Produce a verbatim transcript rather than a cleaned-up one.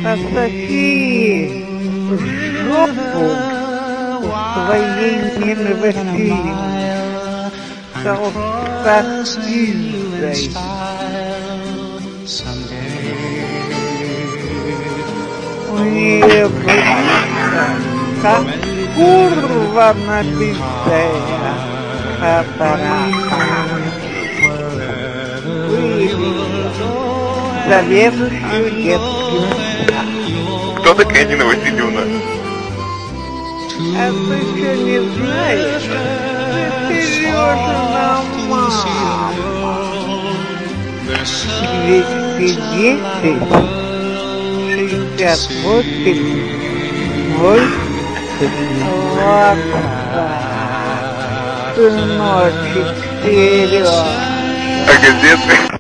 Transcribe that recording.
пососи жопу своей нервосильной толстопиздой. Уебаться, как курва набитая аппарата. Заведующую детским садом. Кто такая Нина Васильевна? А ты что не знаешь? Ты Сережина мама. двести десять шестьдесят восемь восемь лака. Сыночек Сережа. А газеты?